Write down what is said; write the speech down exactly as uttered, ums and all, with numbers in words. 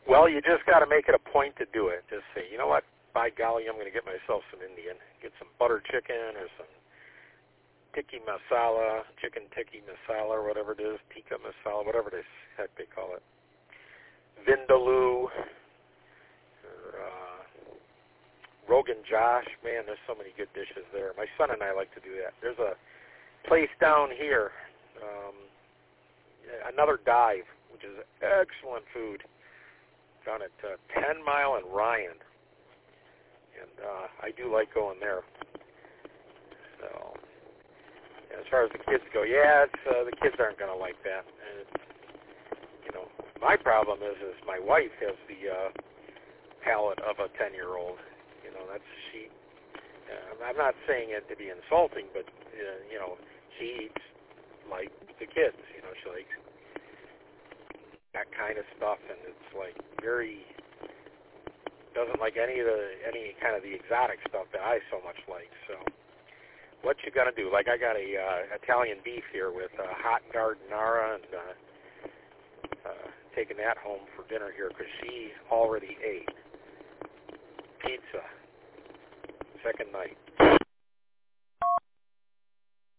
Well, you just got to make it a point to do it. Just say, you know what? By golly, I'm going to get myself some Indian. Get some butter chicken or some tikka masala, chicken tikka masala or whatever it is, tikka masala, whatever it is, heck they call it. Vindaloo, or uh, Rogan Josh. Man, there's so many good dishes there. My son and I like to do that. There's a place down here, um, another dive, which is excellent food, down at uh, ten mile and Ryan. And uh, I do like going there. So, as far as the kids go, yeah, it's, uh, the kids aren't going to like that. And it's, you know, my problem is, is my wife has the uh, palate of a ten-year-old. You know, that's she. Uh, I'm not saying it to be insulting, but uh, you know, she eats like the kids. You know, she likes that kind of stuff, and it's like very. Doesn't like any of the any kind of the exotic stuff that I so much like. So, what you gonna do? Like I got a uh, Italian beef here with uh, hot carbonara, and uh, uh, taking that home for dinner here because she already ate pizza second night.